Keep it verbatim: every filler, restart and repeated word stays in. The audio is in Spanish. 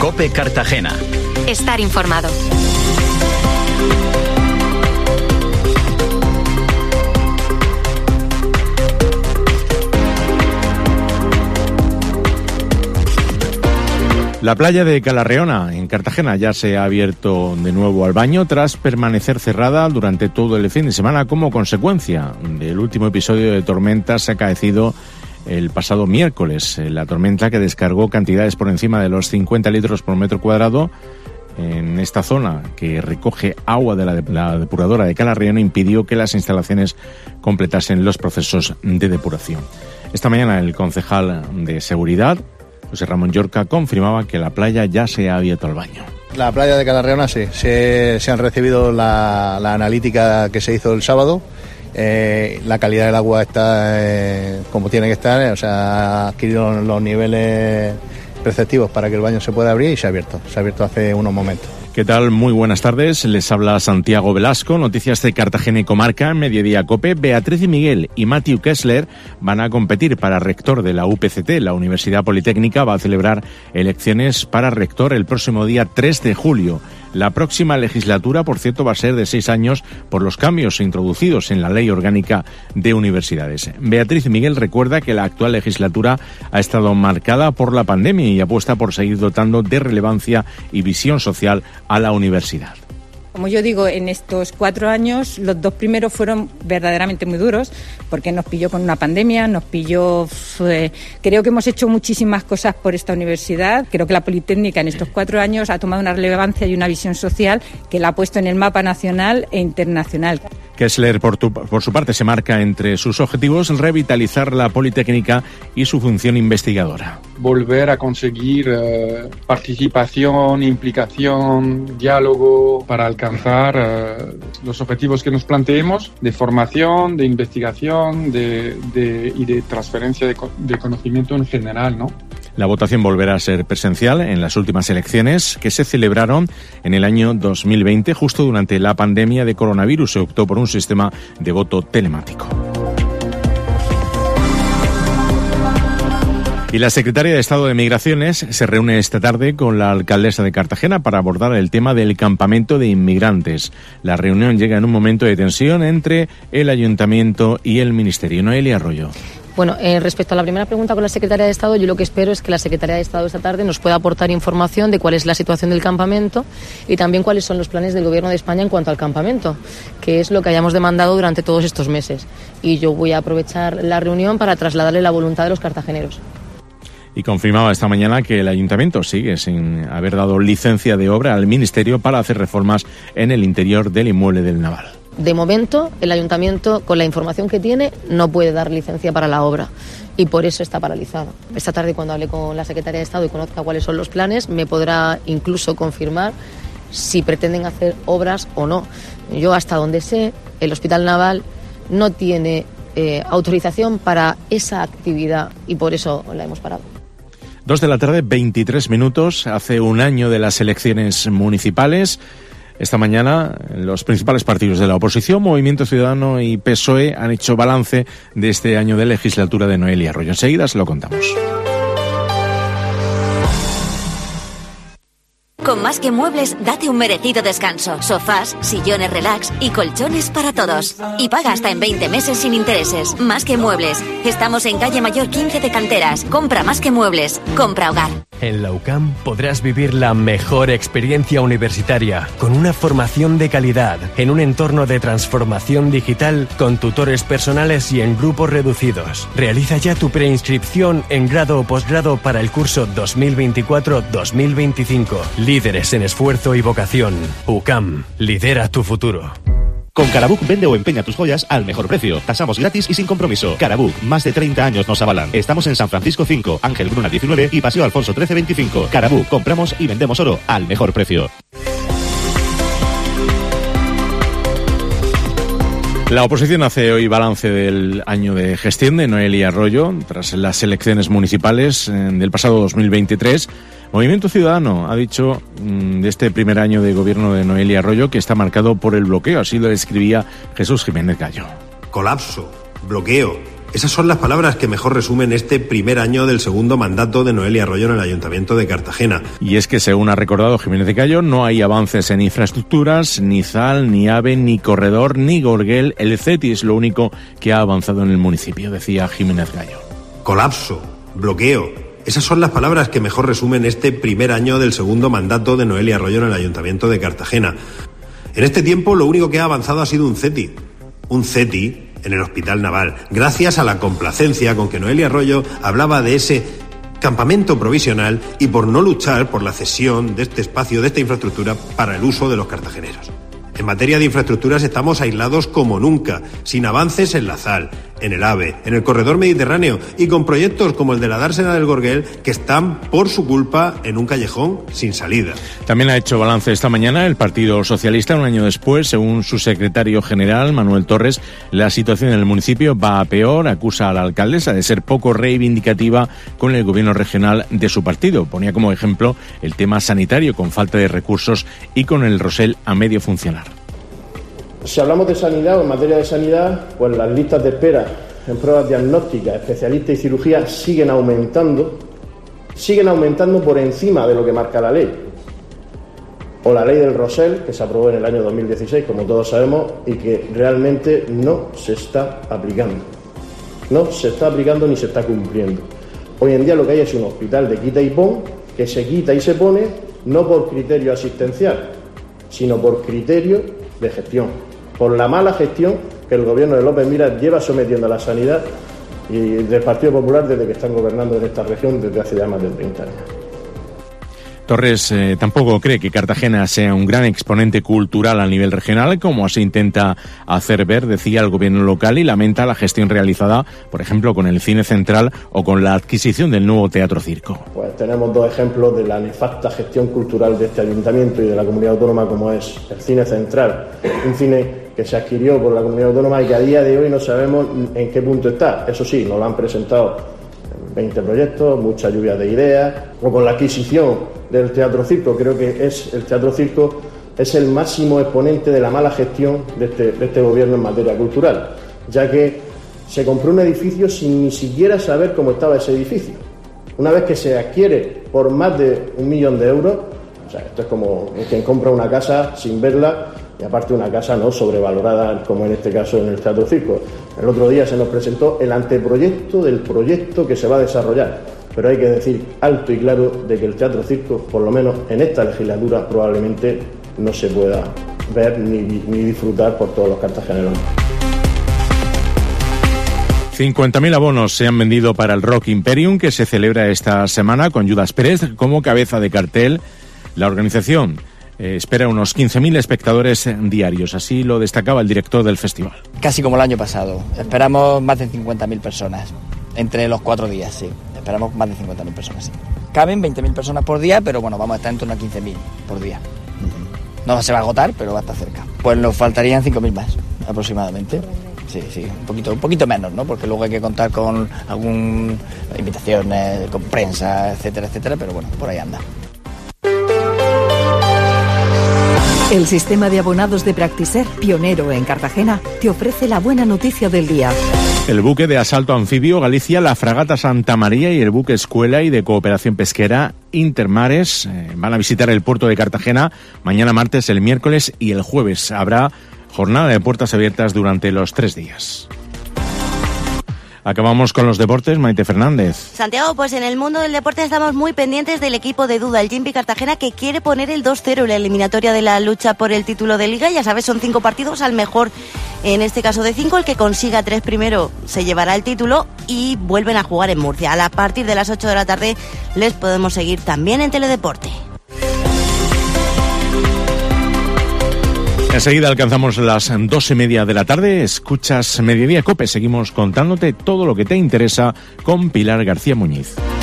COPE Cartagena. Estar informado. La playa de Calarreona, en Cartagena, ya se ha abierto de nuevo al baño tras permanecer cerrada durante todo el fin de semana como consecuencia del último episodio de tormentas acaecido el pasado miércoles. La tormenta que descargó cantidades por encima de los cincuenta litros por metro cuadrado en esta zona que recoge agua de la, de la depuradora de Calarreona impidió que las instalaciones completasen los procesos de depuración. Esta mañana el concejal de Seguridad, José Ramón Llorca, confirmaba que la playa ya se ha abierto al baño. La playa de Calarreona sí, se, se han recibido la, la analítica que se hizo el sábado. Eh, la calidad del agua está eh, como tiene que estar, eh, o sea, ha adquirido los niveles preceptivos para que el baño se pueda abrir y se ha abierto, se ha abierto hace unos momentos. ¿Qué tal? Muy buenas tardes. Les habla Santiago Velasco. Noticias de Cartagena y Comarca, Mediodía COPE. Beatriz y Miguel y Matthew Kessler van a competir para rector de la U P C T. La Universidad Politécnica va a celebrar elecciones para rector el próximo día tres de julio. La próxima legislatura, por cierto, va a ser de seis años por los cambios introducidos en la Ley Orgánica de Universidades. Beatriz y Miguel recuerda que la actual legislatura ha estado marcada por la pandemia y apuesta por seguir dotando de relevancia y visión social a la universidad. Como yo digo, en estos cuatro años, los dos primeros fueron verdaderamente muy duros, porque nos pilló con una pandemia, nos pilló... Fue, creo que hemos hecho muchísimas cosas por esta universidad. Creo que la Politécnica en estos cuatro años ha tomado una relevancia y una visión social que la ha puesto en el mapa nacional e internacional. Kessler, por, tu, por su parte, se marca entre sus objetivos revitalizar la Politécnica y su función investigadora. Volver a conseguir eh, participación, implicación, diálogo para alcanzar eh, los objetivos que nos planteemos de formación, de investigación de, de, y de transferencia de, de conocimiento en general, ¿no? La votación volverá a ser presencial en las últimas elecciones que se celebraron en el año dos mil veinte, justo durante la pandemia de coronavirus. Se optó por un sistema de voto telemático. Y la secretaria de Estado de Migraciones se reúne esta tarde con la alcaldesa de Cartagena para abordar el tema del campamento de inmigrantes. La reunión llega en un momento de tensión entre el ayuntamiento y el ministerio. Noelia Arroyo. Bueno, eh, respecto a la primera pregunta con la secretaria de Estado, yo lo que espero es que la secretaria de Estado esta tarde nos pueda aportar información de cuál es la situación del campamento y también cuáles son los planes del Gobierno de España en cuanto al campamento, que es lo que hayamos demandado durante todos estos meses. Y yo voy a aprovechar la reunión para trasladarle la voluntad de los cartageneros. Y confirmaba esta mañana que el ayuntamiento sigue sin haber dado licencia de obra al ministerio para hacer reformas en el interior del inmueble del Naval. De momento, el ayuntamiento, con la información que tiene, no puede dar licencia para la obra y por eso está paralizado. Esta tarde, cuando hable con la secretaria de Estado y conozca cuáles son los planes, me podrá incluso confirmar si pretenden hacer obras o no. Yo, hasta donde sé, el Hospital Naval no tiene eh, autorización para esa actividad y por eso la hemos parado. Dos de la tarde, veintitrés minutos, hace un año de las elecciones municipales. Esta mañana, los principales partidos de la oposición, Movimiento Ciudadano y P S O E, han hecho balance de este año de legislatura de Noelia Arroyo. Enseguida se lo contamos. Con Más que Muebles, date un merecido descanso. Sofás, sillones relax y colchones para todos. Y paga hasta en veinte meses sin intereses. Más que Muebles. Estamos en calle Mayor quince de Canteras. Compra Más que Muebles. Compra hogar. En la U C A M podrás vivir la mejor experiencia universitaria, con una formación de calidad, en un entorno de transformación digital, con tutores personales y en grupos reducidos. Realiza ya tu preinscripción en grado o posgrado para el curso dos mil veinticuatro dos mil veinticinco. Líderes en esfuerzo y vocación. U C A M, lidera tu futuro. Con Carabook vende o empeña tus joyas al mejor precio. Tasamos gratis y sin compromiso. Carabook, más de treinta años nos avalan. Estamos en San Francisco cinco, Ángel Bruna diecinueve y Paseo Alfonso trece veinticinco. Carabook, compramos y vendemos oro al mejor precio. La oposición hace hoy balance del año de gestión de Noelia Arroyo tras las elecciones municipales del pasado dos mil veintitrés. Movimiento Ciudadano ha dicho mmm, de este primer año de gobierno de Noelia Arroyo que está marcado por el bloqueo, así lo describía Jesús Jiménez Gallo. Colapso, bloqueo, Esas son las palabras que mejor resumen este primer año del segundo mandato de Noelia Arroyo en el Ayuntamiento de Cartagena. Y es que, según ha recordado Jiménez de Cayo, no hay avances en infraestructuras, ni Z A L, ni AVE, ni Corredor, ni Gorguel. El CETI es lo único que ha avanzado en el municipio, decía Jiménez Gallo. Colapso, bloqueo. Esas son las palabras que mejor resumen este primer año del segundo mandato de Noelia Arroyo en el Ayuntamiento de Cartagena. En este tiempo lo único que ha avanzado ha sido un CETI. Un CETI en el Hospital Naval, gracias a la complacencia con que Noelia Arroyo hablaba de ese campamento provisional y por no luchar por la cesión de este espacio, de esta infraestructura, para el uso de los cartageneros. En materia de infraestructuras estamos aislados como nunca, sin avances en la Z A L, en el AVE, en el corredor mediterráneo y con proyectos como el de la dársena del Gorguel que están, por su culpa, en un callejón sin salida. También ha hecho balance esta mañana el Partido Socialista. Un año después, según su secretario general, Manuel Torres, la situación en el municipio va a peor. Acusa a la alcaldesa de ser poco reivindicativa con el gobierno regional de su partido. Ponía como ejemplo el tema sanitario, con falta de recursos y con el Rosell a medio funcionar. Si hablamos de sanidad o en materia de sanidad, pues las listas de espera en pruebas diagnósticas, especialistas y cirugía siguen aumentando, siguen aumentando por encima de lo que marca la ley. O la ley del Rosell, que se aprobó en el año dos mil dieciséis, como todos sabemos, y que realmente no se está aplicando. No se está aplicando ni se está cumpliendo. Hoy en día lo que hay es un hospital de quita y pon, que se quita y se pone, no por criterio asistencial, sino por criterio de gestión. Por la mala gestión que el gobierno de López Miras lleva sometiendo a la sanidad y del Partido Popular desde que están gobernando en esta región desde hace ya más de treinta años. Torres eh, tampoco cree que Cartagena sea un gran exponente cultural a nivel regional, como se intenta hacer ver, decía el gobierno local, y lamenta la gestión realizada, por ejemplo, con el Cine Central o con la adquisición del nuevo Teatro Circo. Pues tenemos dos ejemplos de la nefasta gestión cultural de este ayuntamiento y de la comunidad autónoma, como es el Cine Central, un cine que se adquirió por la comunidad autónoma y que a día de hoy no sabemos en qué punto está. Eso sí, nos lo han presentado veinte proyectos, mucha lluvia de ideas, o con la adquisición del Teatro Circo. Creo que es el Teatro Circo es el máximo exponente de la mala gestión de este, de este gobierno en materia cultural, ya que se compró un edificio sin ni siquiera saber cómo estaba ese edificio. Una vez que se adquiere por más de un millón de euros, o sea, esto es como quien compra una casa sin verla, y aparte una casa no sobrevalorada, como en este caso en el Teatro Circo. El otro día se nos presentó el anteproyecto del proyecto que se va a desarrollar, pero hay que decir alto y claro de que el Teatro Circo, por lo menos en esta legislatura, probablemente no se pueda ver ni, ni disfrutar por todos los cartageneros. cincuenta mil abonos se han vendido para el Rock Imperium, que se celebra esta semana con Judas Pérez como cabeza de cartel. La organización Eh, espera unos quince mil espectadores diarios, así lo destacaba el director del festival. Casi como el año pasado, esperamos más de cincuenta mil personas, entre los cuatro días, sí, esperamos más de cincuenta mil personas, sí. Caben veinte mil personas por día, pero bueno, vamos a estar en torno a quince mil por día. No se va a agotar, pero va a estar cerca. Pues nos faltarían cinco mil más, aproximadamente. Sí, sí, un poquito, un poquito menos, ¿no? Porque luego hay que contar con algunas invitaciones, con prensa, etcétera, etcétera, pero bueno, por ahí anda. El sistema de abonados de Practiser, pionero en Cartagena, te ofrece la buena noticia del día. El buque de asalto anfibio Galicia, la fragata Santa María y el buque escuela y de cooperación pesquera Intermares eh, van a visitar el puerto de Cartagena mañana martes, el miércoles y el jueves. Habrá jornada de puertas abiertas durante los tres días. Acabamos con los deportes, Maite Fernández. Santiago, pues en el mundo del deporte estamos muy pendientes del equipo de Duda, el Gimpi Cartagena, que quiere poner el dos cero en la eliminatoria de la lucha por el título de Liga. Ya sabes, son cinco partidos, al mejor, en este caso de cinco, el que consiga tres primero se llevará el título y vuelven a jugar en Murcia. A partir de las ocho de la tarde les podemos seguir también en Teledeporte. Enseguida alcanzamos las dos y media de la tarde. Escuchas Mediodía Cope. Seguimos contándote todo lo que te interesa con Pilar García Muñiz.